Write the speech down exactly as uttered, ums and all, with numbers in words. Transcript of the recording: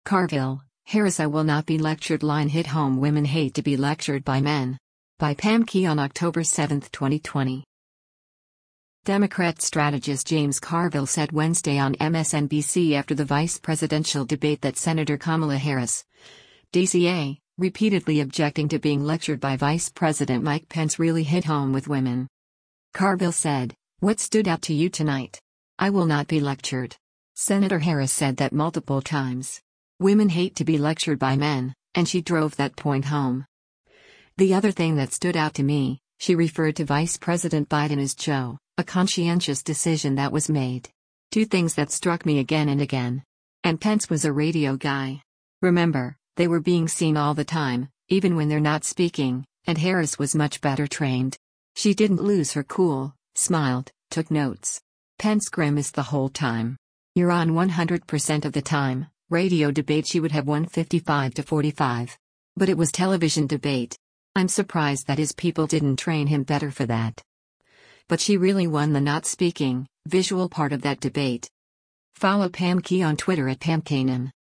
Carville, Harris. I will not be lectured line hit home. Women hate to be lectured by men. By Pam Key on October seventh, twenty twenty. Democrat strategist James Carville said Wednesday on M S N B C after the vice presidential debate that Senator Kamala Harris, D C A, repeatedly objecting to being lectured by Vice President Mike Pence really hit home with women. Carville said, "What stood out to you tonight? I will not be lectured." Senator Harris said that multiple times. Women hate to be lectured by men, and she drove that point home. "The other thing that stood out to me," she referred to Vice President Biden as Joe, "a conscientious decision that was made. Two things that struck me again and again. And Pence was a radio guy. Remember, they were being seen all the time, even when they're not speaking, and Harris was much better trained. She didn't lose her cool, smiled, took notes. Pence grimaced the whole time. You're on one hundred percent of the time." Radio debate she would have won fifty-five to forty-five. But it was television debate. I'm surprised that his people didn't train him better for that. But she really won the not speaking, visual part of that debate. Follow Pam Key on Twitter at Pam Kanan.